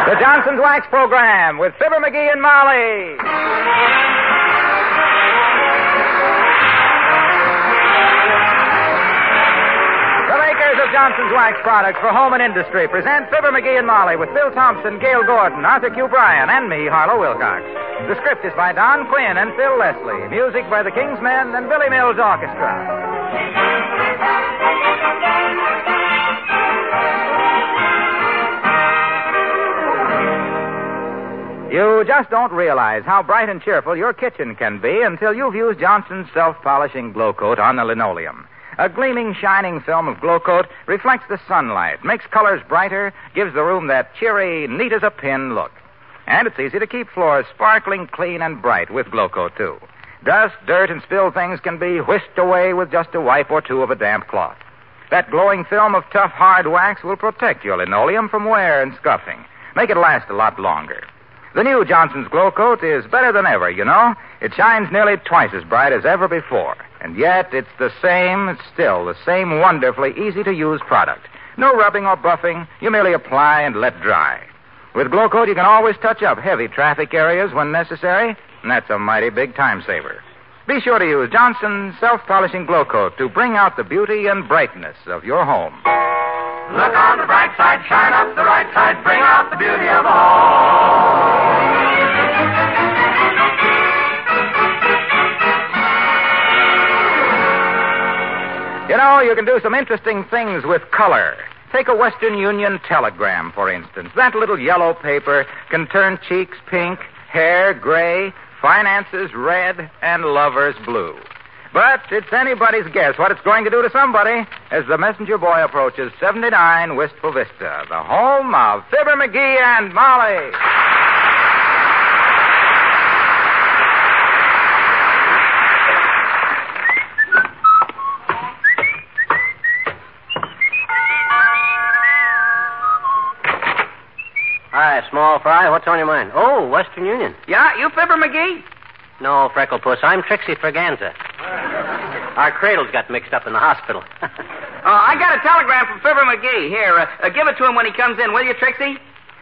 The Johnson's Wax Program with Fibber McGee and Molly. The makers of Johnson's Wax products for home and industry present Fibber McGee and Molly with Bill Thompson, Gail Gordon, Arthur Q. Bryan, and me, Harlow Wilcox. The script is by Don Quinn and Phil Leslie. Music by the King's Men and Billy Mills Orchestra. You just don't realize how bright and cheerful your kitchen can be until you've used Johnson's self-polishing Glow Coat on the linoleum. A gleaming, shining film of Glow Coat reflects the sunlight, makes colors brighter, gives the room that cheery, neat-as-a-pin look. And it's easy to keep floors sparkling clean and bright with Glow Coat, too. Dust, dirt, and spilled things can be whisked away with just a wipe or two of a damp cloth. That glowing film of tough, hard wax will protect your linoleum from wear and scuffing, make it last a lot longer. The new Johnson's Glow Coat is better than ever, you know. It shines nearly twice as bright as ever before. And yet, it's still the same wonderfully easy-to-use product. No rubbing or buffing. You merely apply and let dry. With Glow Coat, you can always touch up heavy traffic areas when necessary, and that's a mighty big time saver. Be sure to use Johnson's self-polishing Glow Coat to bring out the beauty and brightness of your home. Look on the bright side, shine up the right side, bring out the beauty of home. You know, you can do some interesting things with color. Take a Western Union telegram, for instance. That little yellow paper can turn cheeks pink, hair gray, finances red, and lovers blue. But it's anybody's guess what it's going to do to somebody as the messenger boy approaches 79 Wistful Vista, the home of Fibber McGee and Molly. Hi, small fry. What's on your mind? Oh, Western Union. Yeah, you Fibber McGee? No, Frecklepuss. I'm Trixie Fraganza. Our cradles got mixed up in the hospital. I got a telegram from Fibber McGee. Here, give it to him when he comes in, will you, Trixie?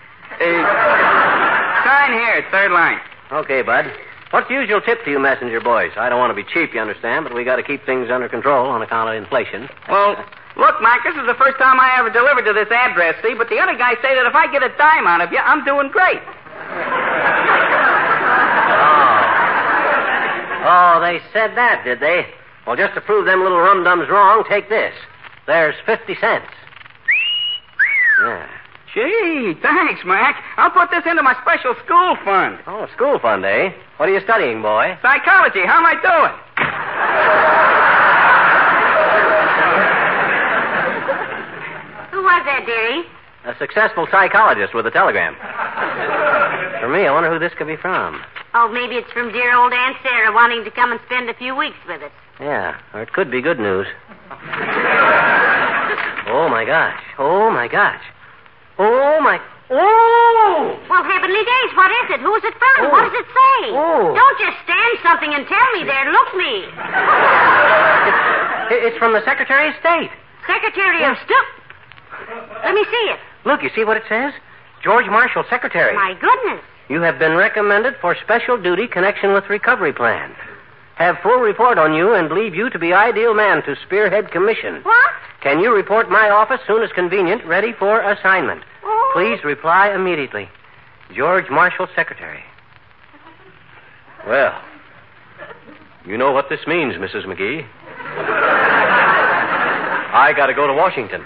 Sign here, third line. Okay, bud. What's the usual tip to you messenger boys? I don't want to be cheap, you understand, but we got to keep things under control on account of inflation. Well, look, Mac, this is the first time I ever delivered to this address, see? But the other guys say that if I get a dime out of you, I'm doing great. Oh, they said that, did they? Well, just to prove them little rum-dums wrong, take this. There's 50 cents. Yeah. Gee, thanks, Mac. I'll put this into my special school fund. Oh, school fund, eh? What are you studying, boy? Psychology. How am I doing? Who was that, dearie? A successful psychologist with a telegram. For me, I wonder who this could be from. Oh, maybe it's from dear old Aunt Sarah wanting to come and spend a few weeks with us. Yeah, or it could be good news. Oh, my gosh. Oh, my gosh. Oh, my... Oh! Well, heavenly days, what is it? Who's it from? Oh. What does it say? Oh. Don't just stand something and tell me there. Look me. It's from the Secretary of State. Secretary of State. Let me see it. Look, you see what it says? George Marshall, Secretary. My goodness. You have been recommended for special duty connection with recovery plan. Have full report on you and believe you to be ideal man to spearhead commission. What? Can you report my office soon as convenient, ready for assignment? Oh. Please reply immediately. George Marshall, Secretary. Well, you know what this means, Mrs. McGee. I got to go to Washington.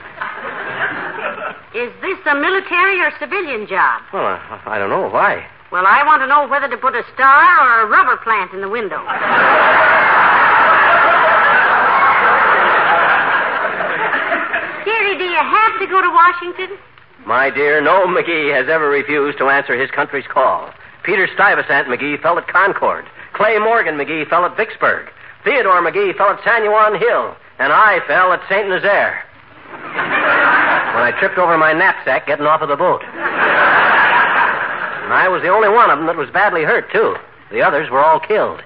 Is this a military or civilian job? Well, I don't know. Why? Well, I want to know whether to put a star or a rubber plant in the window. Dearie, do you have to go to Washington? My dear, no McGee has ever refused to answer his country's call. Peter Stuyvesant McGee fell at Concord. Clay Morgan McGee fell at Vicksburg. Theodore McGee fell at San Juan Hill. And I fell at St. Nazaire. When I tripped over my knapsack getting off of the boat. And I was the only one of them that was badly hurt, too. The others were all killed.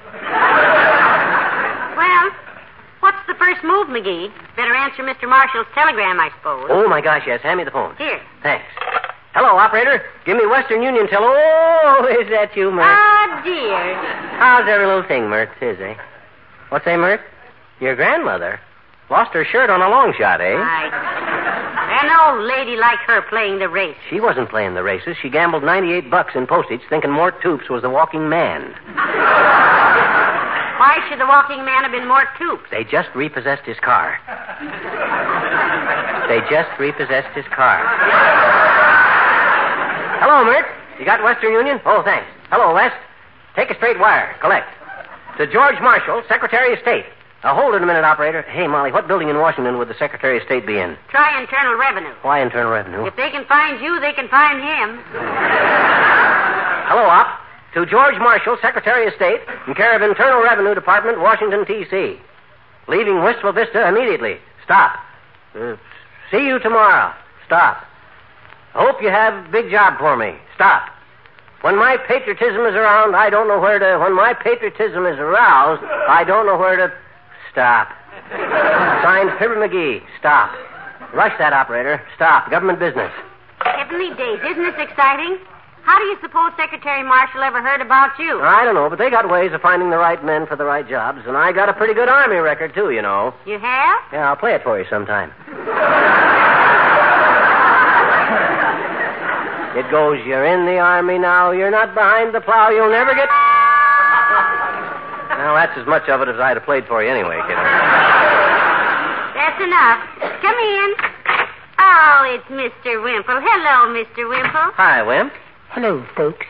Well, what's the first move, McGee? Better answer Mr. Marshall's telegram, I suppose. Oh, my gosh, yes. Hand me the phone. Here. Thanks. Hello, operator. Give me Western Union till... Oh, is that you, Mert? Oh, dear. How's every little thing, Mert? Tis, eh? What's that, Mert? Your grandmother? Lost her shirt on a long shot, eh? An old lady like her playing the race. She wasn't playing the races. She gambled $98 in postage thinking Mort Toops was the walking man. Why should the walking man have been Mort Toops? They just repossessed his car. Hello, Mert. You got Western Union? Oh, thanks. Hello, West. Take a straight wire. Collect. To George Marshall, Secretary of State. Hold it a minute, operator. Hey, Molly, what building in Washington would the Secretary of State be in? Try Internal Revenue. Why Internal Revenue? If they can find you, they can find him. Hello, Op. To George Marshall, Secretary of State, in care of Internal Revenue Department, Washington, D.C. Leaving Wistful Vista immediately. Stop. See you tomorrow. Stop. Hope you have a big job for me. Stop. When my patriotism is around, I don't know where to... When my patriotism is aroused, I don't know where to... Stop. Signed, Fibber McGee. Stop. Rush that, operator. Stop. Government business. Heavenly days. Isn't this exciting? How do you suppose Secretary Marshall ever heard about you? I don't know, but they got ways of finding the right men for the right jobs, and I got a pretty good Army record, too, you know. You have? Yeah, I'll play it for you sometime. It goes, you're in the Army now, you're not behind the plow, you'll never get... Well, that's as much of it as I'd have played for you anyway, kiddo. That's enough. Come in. Oh, it's Mr. Wimple. Hello, Mr. Wimple. Hi, Wimp. Hello, folks.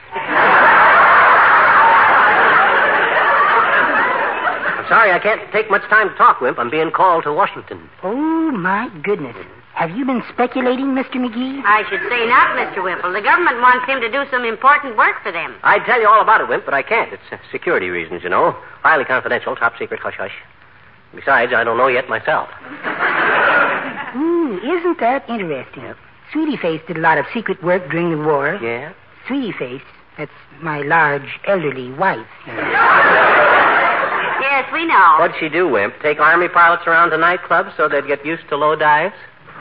I'm sorry I can't take much time to talk, Wimp. I'm being called to Washington. Oh, my goodness. Have you been speculating, Mr. McGee? I should say not, Mr. Wimple. The government wants him to do some important work for them. I'd tell you all about it, Wimp, but I can't. It's security reasons, you know. Highly confidential, top secret, hush-hush. Besides, I don't know yet myself. Isn't that interesting? Sweetie Face did a lot of secret work during the war. Yeah? Sweetie Face, that's my large, elderly wife. Yes, we know. What'd she do, Wimp? Take Army pilots around to nightclubs so they'd get used to low dives?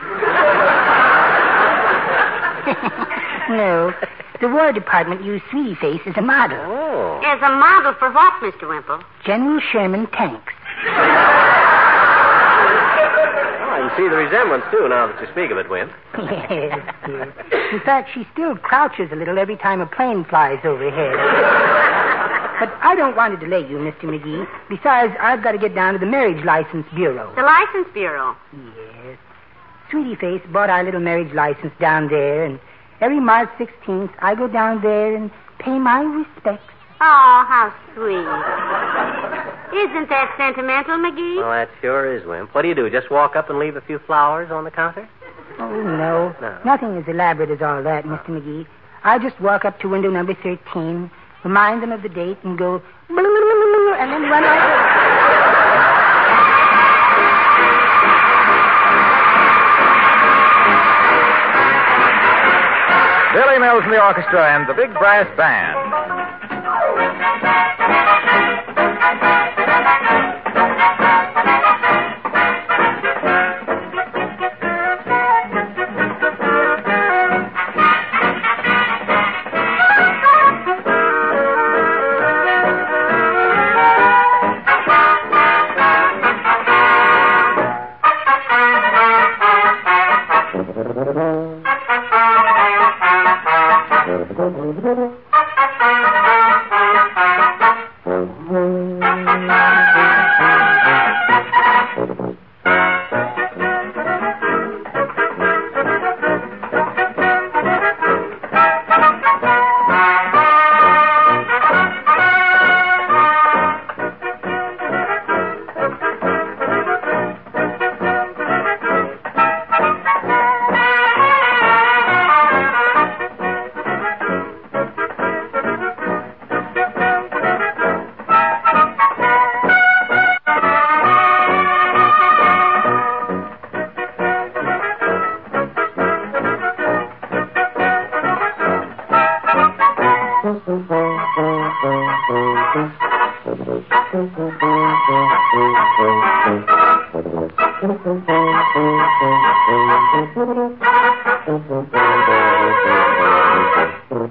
No. The War Department used Sweetie Face as a model. Oh. As a model for what, Mr. Wimple? General Sherman tanks. I can see the resemblance, too, now that you speak of it, Wimp. Yes. In fact, she still crouches a little every time a plane flies overhead. But I don't want to delay you, Mr. McGee. Besides, I've got to get down to the Marriage License Bureau. The License Bureau? Yes. Sweetie Face bought our little marriage license down there, and every March 16th, I go down there and pay my respects. Oh, how sweet. Isn't that sentimental, McGee? Well, that sure is, Wimp. What do? Just walk up and leave a few flowers on the counter? Oh, no. Nothing as elaborate as all that, Mr. McGee. I just walk up to window number 13, remind them of the date, and go... and then run right away. Billy Mills and the orchestra and the big brass band.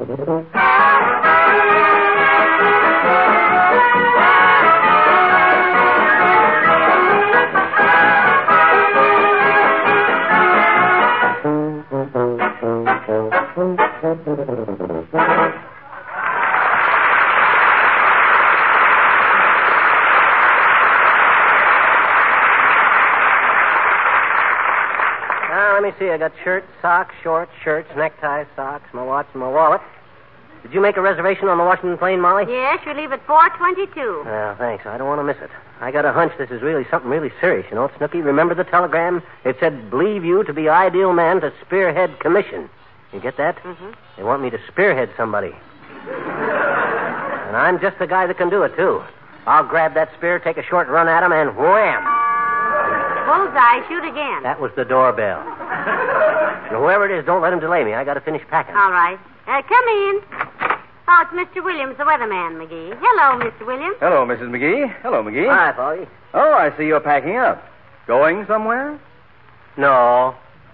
Let me see. I got shirts, socks, shorts, shirts, neckties, socks, my watch, and my wallet. Did you make a reservation on the Washington plane, Molly? Yes, you leave at 4:22. Well, thanks. I don't want to miss it. I got a hunch this is really something really serious. You know, Snooky, remember the telegram? It said, believe you to be ideal man to spearhead commission. You get that? Mm-hmm. They want me to spearhead somebody. And I'm just the guy that can do it, too. I'll grab that spear, take a short run at him, and wham! Bullseye, shoot again. That was the doorbell. And whoever it is, don't let him delay me. I got to finish packing. All right. Come in. Oh, it's Mr. Williams, the weatherman, McGee. Hello, Mr. Williams. Hello, Mrs. McGee. Hello, McGee. Hi, Foggy. Oh, I see you're packing up. Going somewhere? No.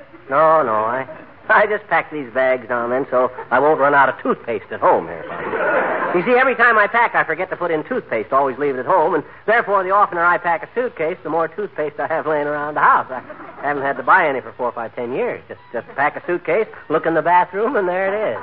I just pack these bags now and then so I won't run out of toothpaste at home here, Foggy. You see, every time I pack, I forget to put in toothpaste. Always leave it at home, and therefore, the oftener I pack a suitcase, the more toothpaste I have laying around the house. I haven't had to buy any for 4, 5, 10 years. Just pack a suitcase, look in the bathroom, and there it is.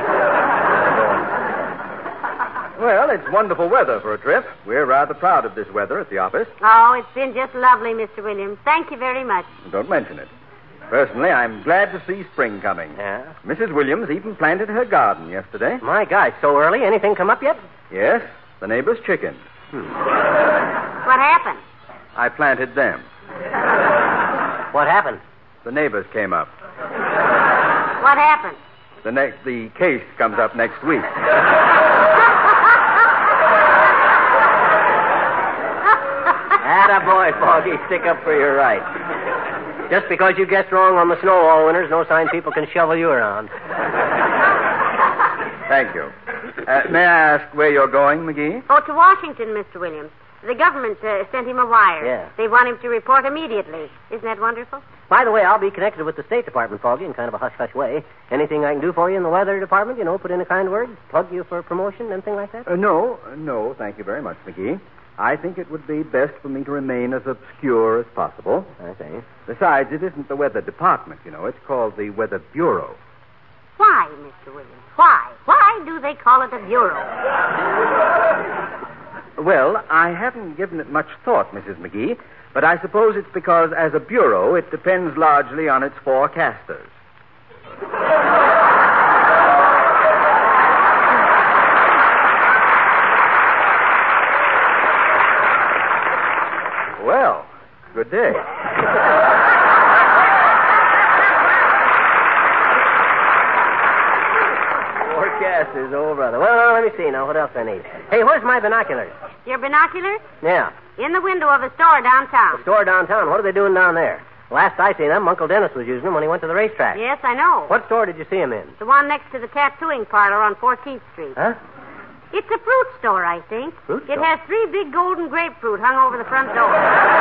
Well, it's wonderful weather for a trip. We're rather proud of this weather at the office. Oh, it's been just lovely, Mr. Williams. Thank you very much. Don't mention it. Personally, I'm glad to see spring coming. Yeah? Mrs. Williams even planted her garden yesterday. My gosh, so early? Anything come up yet? Yes, the neighbor's chickens. What happened? I planted them. What happened? The neighbors came up. What happened? The case comes up next week. Attaboy, Foggy. Stick up for your right. Just because you guessed wrong on the snow all winters, no sign people can shovel you around. Thank you. May I ask where you're going, McGee? Oh, to Washington, Mr. Williams. The government sent him a wire. Yeah. They want him to report immediately. Isn't that wonderful? By the way, I'll be connected with the State Department, Foggy, in kind of a hush-hush way. Anything I can do for you in the weather department, you know, put in a kind word, plug you for promotion, anything like that? No, thank you very much, McGee. I think it would be best for me to remain as obscure as possible. I see. Besides, it isn't the weather department, you know. It's called the Weather Bureau. Why, Mr. Williams? Why? Why do they call it a bureau? Well, I haven't given it much thought, Mrs. McGee, but I suppose it's because as a bureau, it depends largely on its forecasters. Well, good day. Forecasters, oh, brother. Well, let me see now. What else I need? Hey, where's my binoculars? Your binoculars? Yeah. In the window of a store downtown. The store downtown. What are they doing down there? Last I seen them, Uncle Dennis was using them when he went to the racetrack. Yes, I know. What store did you see him in? The one next to the tattooing parlor on 14th Street. Huh? It's a fruit store, I think. Fruit It store? has 3 big golden grapefruit hung over the front door.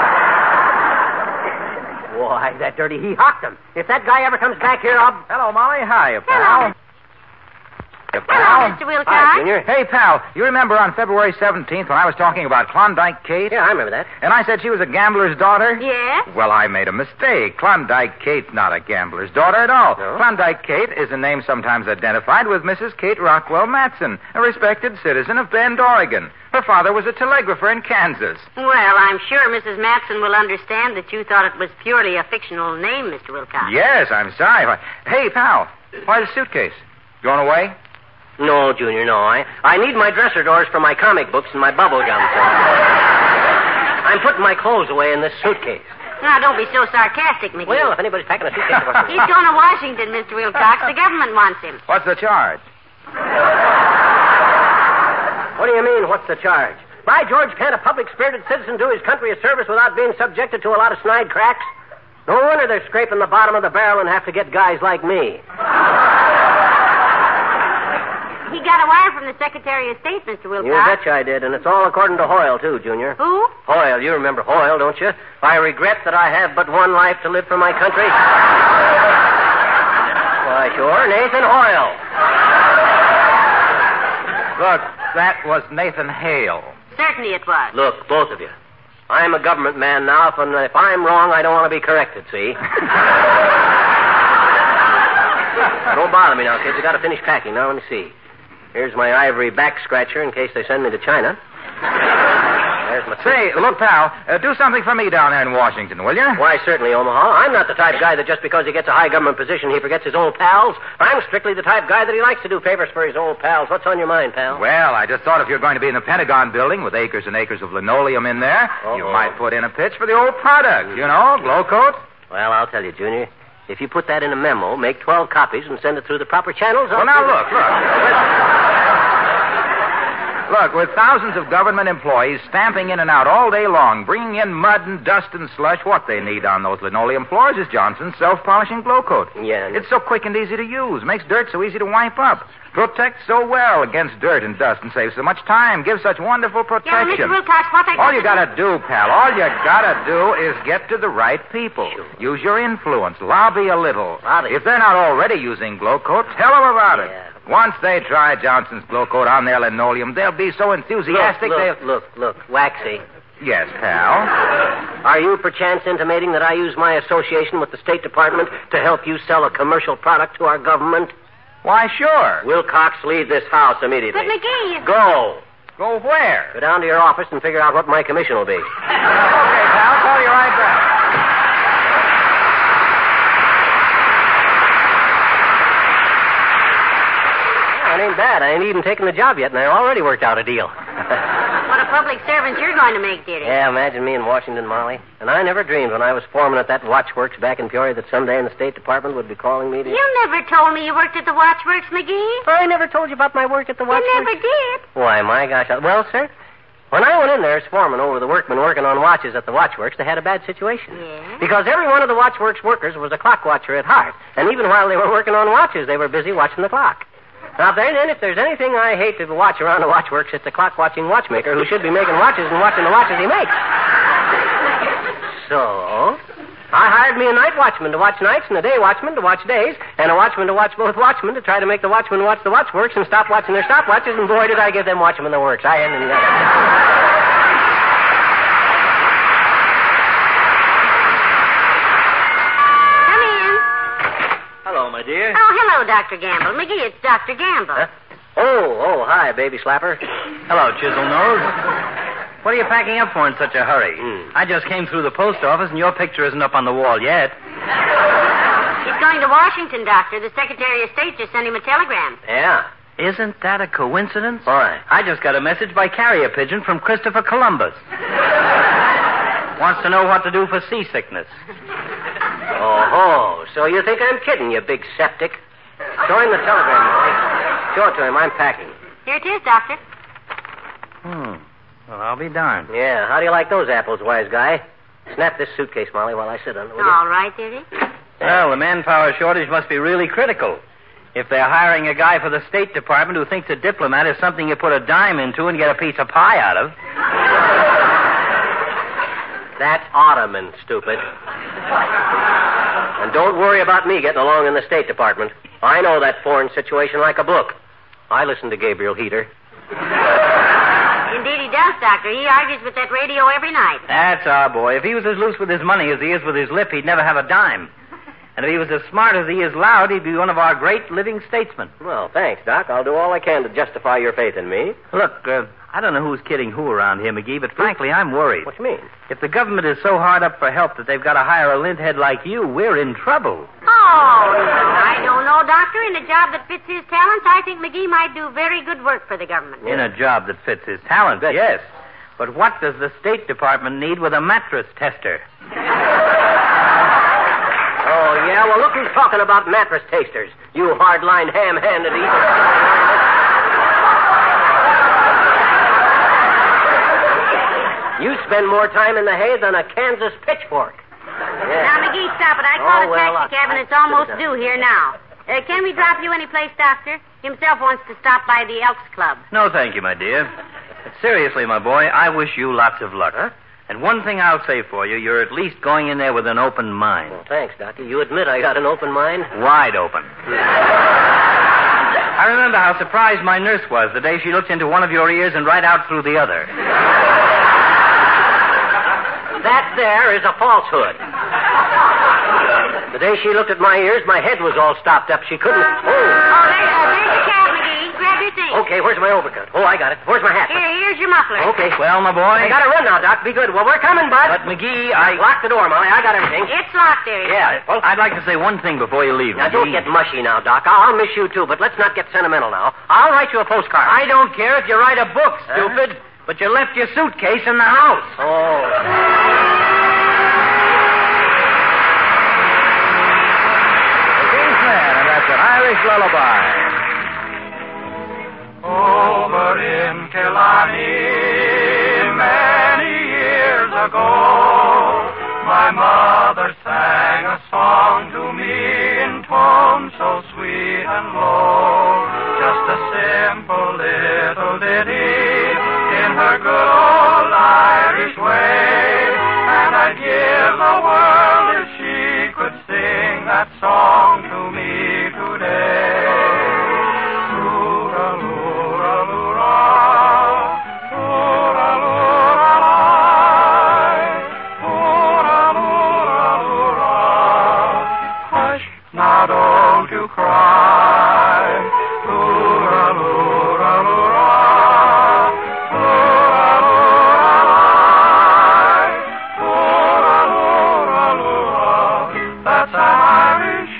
Why, that dirty, he hocked them. If that guy ever comes back here, I'll... Hello, Molly. Hi, pal. Hello. Hello, Mr. Wilcox. Hi, Junior. Hey, pal, you remember on February 17th when I was talking about Klondike Kate? Yeah, I remember that. And I said she was a gambler's daughter? Yes? Well, I made a mistake. Klondike Kate's not a gambler's daughter at all. No? Klondike Kate is a name sometimes identified with Mrs. Kate Rockwell Matson, a respected citizen of Bend, Oregon. Her father was a telegrapher in Kansas. Well, I'm sure Mrs. Matson will understand that you thought it was purely a fictional name, Mr. Wilcox. Yes, I'm sorry. Hey, pal, why the suitcase? Going away? No, Junior, no. I need my dresser doors for my comic books and my bubble gum. I'm putting my clothes away in this suitcase. Now, don't be so sarcastic, McGee. Well, if anybody's packing a suitcase... He's going to Washington, Mr. Wilcox. The government wants him. What's the charge? What do you mean, what's the charge? By George, can't a public-spirited citizen do his country a service without being subjected to a lot of snide cracks? No wonder they're scraping the bottom of the barrel and have to get guys like me. He got a wire from the Secretary of State, Mr. Wilcox. You betcha I did, and it's all according to Hoyle, too, Junior. Who? Hoyle, you remember Hoyle, don't you? I regret that I have but one life to live for my country. Why, sure, Nathan Hoyle. Look, that was Nathan Hale. Certainly it was. Look, both of you. I'm a government man now, and if I'm wrong, I don't want to be corrected, see? Don't bother me now, kids. I got to finish packing. Now, let me see. Here's my ivory back scratcher in case they send me to China. There's my... Say, look, pal, do something for me down there in Washington, will you? Why, certainly, Omaha. I'm not the type of guy that just because he gets a high government position, he forgets his old pals. I'm strictly the type of guy that he likes to do favors for his old pals. What's on your mind, pal? Well, I just thought if you're going to be in the Pentagon building with acres and acres of linoleum in there, you might put in a pitch for the old product, you know, glow coat. Well, I'll tell you, Junior. If you put that in a memo, make 12 copies and send it through the proper channels... Well, now, look. Look, with thousands of government employees stamping in and out all day long, bringing in mud and dust and slush, what they need on those linoleum floors is Johnson's self-polishing glow coat. Yeah. It's so quick and easy to use, makes dirt so easy to wipe up, protects so well against dirt and dust, and saves so much time, gives such wonderful protection. Yeah, Mr. Wilcox, what All you gotta do, pal, all you gotta do is get to the right people. Sure. Use your influence, lobby a little. Lobby. If they're not already using glow coat, tell them about it. Yeah. Once they try Johnson's glow coat on their linoleum, they'll be so enthusiastic Look, Waxy. Yes, pal. Are you perchance intimating that I use my association with the State Department to help you sell a commercial product to our government? Why, sure. Wilcox, leave this house immediately. But, McGee... Go. Go where? Go down to your office and figure out what my commission will be. Okay, pal. Call you right back. It ain't bad. I ain't even taken the job yet, and I already worked out a deal. What a public servant you're going to make, dearie. Yeah, imagine me in Washington, Molly. And I never dreamed when I was foreman at that watchworks back in Peoria that someday in the State Department would be calling me to... You never told me you worked at the Watchworks, McGee. I never told you about my work at the watchworks. You never did. Why, my gosh. Well, sir, when I went in there as foreman over the workmen working on watches at the watchworks, they had a bad situation. Yeah? Because every one of the watchworks workers was a clock watcher at heart. And even while they were working on watches, they were busy watching the clock. Now, then, if there's anything I hate to watch around the watchworks, it's a clock-watching watchmaker who should be making watches and watching the watches he makes. So, I hired me a night watchman to watch nights and a day watchman to watch days, and a watchman to watch both watchmen to try to make the watchmen watch the watchworks and stop watching their stopwatches, and boy, did I give them watchmen the works. I ended up... My dear. Oh, hello, Dr. Gamble. McGee, it's Dr. Gamble. Huh? Oh, hi, baby slapper. Hello, Chisel Nose. What are you packing up for in such a hurry? I just came through the post office, and your picture isn't up on the wall yet. He's going to Washington, Doctor. The Secretary of State just sent him a telegram. Yeah. Isn't that a coincidence? Why? I just got a message by carrier pigeon from Christopher Columbus. Wants to know what to do for seasickness. Oh, so you think I'm kidding, you big septic. Show him the telegram, Molly. Show it to him. I'm packing. Here it is, Doctor. Well, I'll be darned. Yeah, how do you like those apples, wise guy? Snap this suitcase, Molly, while I sit on it, will you? All right, dearie. Well, the manpower shortage must be really critical. If they're hiring a guy for the State Department who thinks a diplomat is something you put a dime into and get a piece of pie out of. That's Ottoman, stupid. And don't worry about me getting along in the State Department. I know that foreign situation like a book. I listen to Gabriel Heater. Indeed he does, Doctor. He argues with that radio every night. That's our boy. If he was as loose with his money as he is with his lip, he'd never have a dime. And if he was as smart as he is loud, he'd be one of our great living statesmen. Well, thanks, Doc. I'll do all I can to justify your faith in me. Look, I don't know who's kidding who around here, McGee, but frankly, I'm worried. What do you mean? If the government is so hard up for help that they've got to hire a lint head like you, we're in trouble. Oh, I don't know, Doctor. In a job that fits his talents, I think McGee might do very good work for the government. In a job that fits his talents, yes. But what does the State Department need with a mattress tester? Oh, yeah? Well, look who's talking about mattress tasters. You hardline, ham-handed eater. You spend more time in the hay than a Kansas pitchfork. Yeah. Now, McGee, stop it. I called a taxi cab, and it's almost due here now. Can we drop you any place, Doctor? Himself wants to stop by the Elks Club. No, thank you, my dear. But seriously, my boy, I wish you lots of luck. Huh? And one thing I'll say for you, you're at least going in there with an open mind. Well, thanks, Doctor. You admit I got an open mind? Wide open. I remember how surprised my nurse was the day she looked into one of your ears and right out through the other. That there is a falsehood. The day she looked at my ears, my head was all stopped up. She couldn't... there's the cab, McGee. Grab your things. Okay, where's my overcoat? Oh, I got it. Where's my hat? Here's your muffler. Okay. Well, my boy... I gotta run now, Doc. Be good. Well, we're coming, bud. But, McGee, Lock the door, Molly. I got everything. It's locked there. Yeah. Well, I'd like to say one thing before you leave, Now, McGee. don't get mushy now, Doc. I'll miss you, too, but let's not get sentimental now. I'll write you a postcard. I don't care if you write a book, stupid, but you left your suitcase in the house. Oh. An Irish lullaby. Over in Killarney, many years ago, my mother sang a song to me in tones so sweet and low. Just a simple little ditty in her good old Irish way, and I'd give the world if she could sing that song to me today. Hush, now don't you cry. That's Irish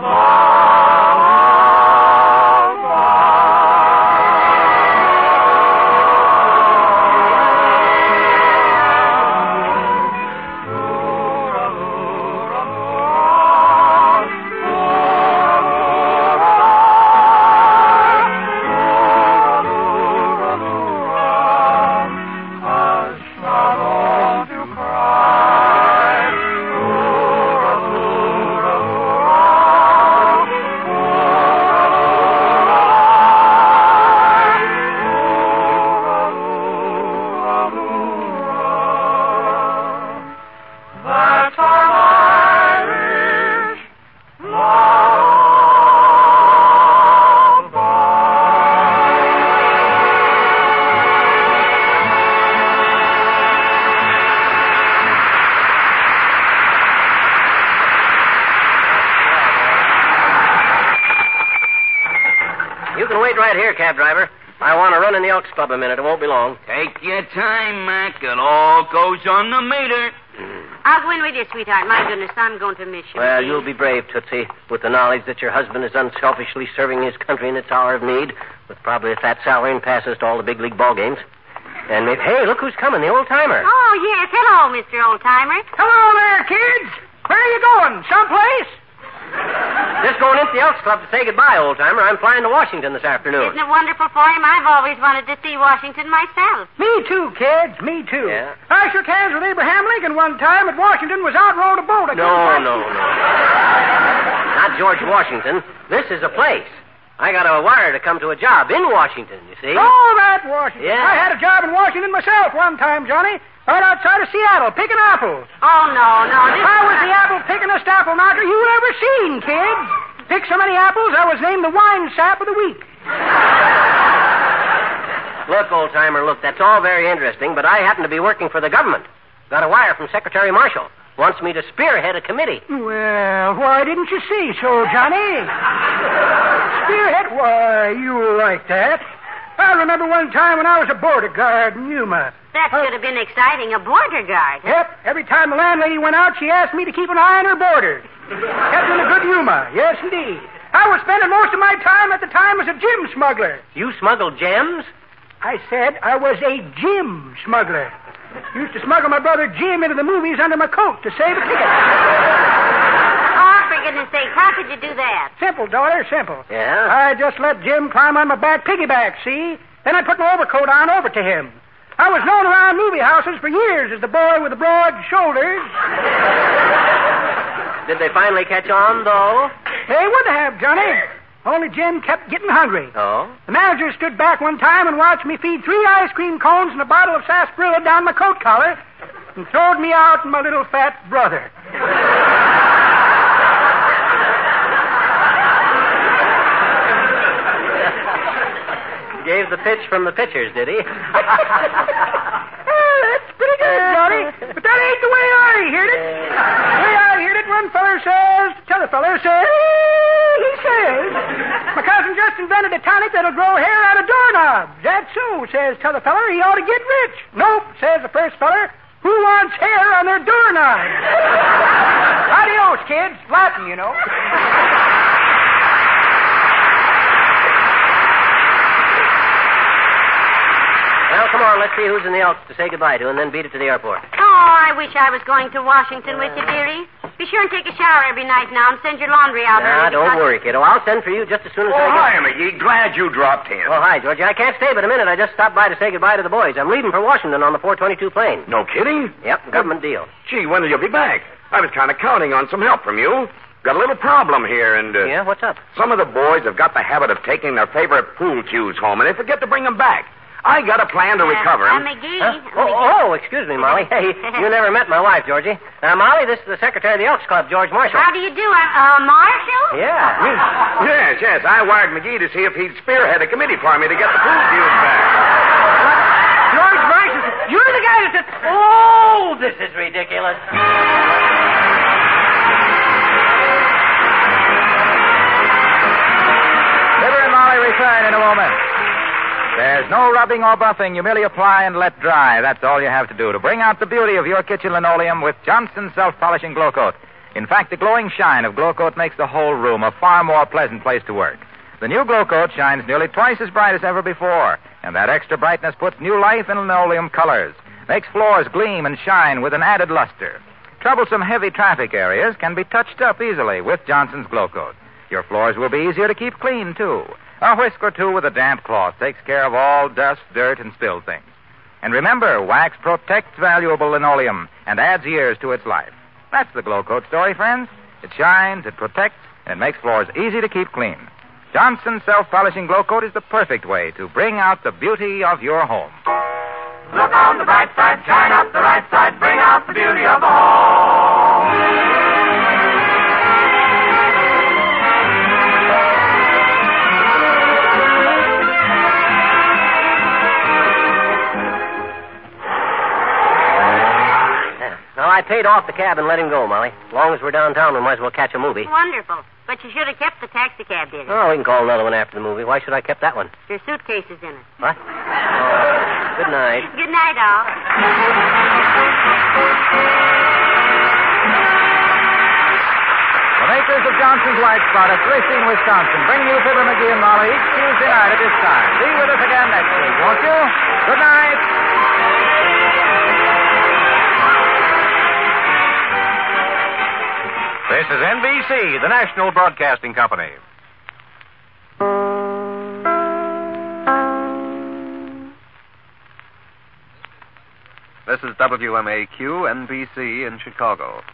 You can wait right here, cab driver. I want to run in the Elks Club a minute. It won't be long. Take your time, Mac. It all goes on the meter. I'll go in with you, sweetheart. My goodness, I'm going to miss you. Well, you'll be brave, Tootsie, with the knowledge that your husband is unselfishly serving his country in its hour of need, with probably a fat salary and passes to all the big league ball games. And maybe, hey, look who's coming, the old timer. Oh, yes. Hello, Mr. Old-Timer. Hello there, kids. Where are you going? Someplace? Just going into the Elks Club to say goodbye, old timer. I'm flying to Washington this afternoon. Isn't it wonderful for him? I've always wanted to see Washington myself. Me too, kids. Me too. Yeah? I shook hands with Abraham Lincoln one time at Washington. Was out rowed a boat. No. Not George Washington. This is a place. I got a wire to come to a job in Washington, you see. Oh, that Washington. Yeah. I had a job in Washington myself one time, Johnny. Right outside of Seattle, picking apples. Oh, no. I was the apple pickingest apple knocker you ever seen, kids. Picked so many apples, I was named the wine sap of the week. Look, old timer, look, that's all very interesting, but I happen to be working for the government. Got a wire from Secretary Marshall. Wants me to spearhead a committee. Well, why didn't you say so, Johnny? Spearhead? Why, you like that. I remember one time when I was a border guard in Yuma. That should have been exciting, a border guard. Yep, every time the landlady went out, she asked me to keep an eye on her border. Kept in a good humor, yes, indeed. I was spending most of my time at the time as a gem smuggler. You smuggled gems? I said I was a gem smuggler. Used to smuggle my brother Jim into the movies under my coat to save a ticket. Oh, for goodness sake, how could you do that? Simple, daughter, simple. Yeah? I just let Jim climb on my back piggyback, see? Then I put my overcoat on over to him. I was known around movie houses for years as the boy with the broad shoulders. Did they finally catch on, though? They would have, Johnny. Only Jim kept getting hungry. Oh? The manager stood back one time and watched me feed 3 ice cream cones and a bottle of sarsaparilla down my coat collar and throwed me out and my little fat brother. Gave the pitch from the pitchers, did he? That's pretty good, Johnny. But that ain't the way I heard it. The way I heard it, one feller says, t'other feller says, he says, my cousin just invented a tonic that'll grow hair out of doorknobs. That's so, says t'other feller, he ought to get rich. Nope, says the first feller, who wants hair on their doorknobs? Adios, kids. Latin, you know. Well, come on, let's see who's in the Elks to say goodbye to and then beat it to the airport. Oh, I wish I was going to Washington with you, dearie. Be sure and take a shower every night now and send your laundry out. Don't worry, kiddo. I'll send for you just as soon as I get... Hi, McGee. Glad you dropped in. Oh, hi, Georgie. I can't stay but a minute. I just stopped by to say goodbye to the boys. I'm leaving for Washington on the 422 plane. No kidding? Yep, government deal. Gee, when will you be back? I was kind of counting on some help from you. Got a little problem here, and... Yeah, what's up? Some of the boys have got the habit of taking their favorite pool cues home, and they forget to bring them back. I got a plan to recover them. McGee. Oh, excuse me, Molly. Hey, you never met my wife, Georgie. Molly, this is the secretary of the Elks Club, George Marshall. How do you do? Marshall? Yeah. Yes. I wired McGee to see if he'd spearhead a committee for me to get the pool cues back. George Marshall, you're the guy that said... Oh, this is ridiculous. Fibber and Molly return in a moment. There's no rubbing or buffing. You merely apply and let dry. That's all you have to do to bring out the beauty of your kitchen linoleum with Johnson's Self-Polishing Glow Coat. In fact, the glowing shine of Glow Coat makes the whole room a far more pleasant place to work. The new Glow Coat shines nearly twice as bright as ever before, and that extra brightness puts new life in linoleum colors, makes floors gleam and shine with an added luster. Troublesome heavy traffic areas can be touched up easily with Johnson's Glow Coat. Your floors will be easier to keep clean, too. A whisk or two with a damp cloth takes care of all dust, dirt, and spilled things. And remember, wax protects valuable linoleum and adds years to its life. That's the Glow Coat story, friends. It shines, it protects, and makes floors easy to keep clean. Johnson's Self-Polishing Glow Coat is the perfect way to bring out the beauty of your home. Look on the bright side, shine up the right side, bring out the beauty of the home. Now, I paid off the cab and let him go, Molly. As long as we're downtown, we might as well catch a movie. Wonderful. But you should have kept the taxi cab, dearie. Oh, we can call another one after the movie. Why should I kept that one? Your suitcase is in it. What? Oh, good night. Good night, all. The makers of Johnson's White Spot at Racine, Wisconsin, bring you Fibber, McGee, and Molly each Tuesday night at this time. Be with us again next week, won't you? Good night. This is NBC, the national broadcasting company. This is WMAQ, NBC in Chicago.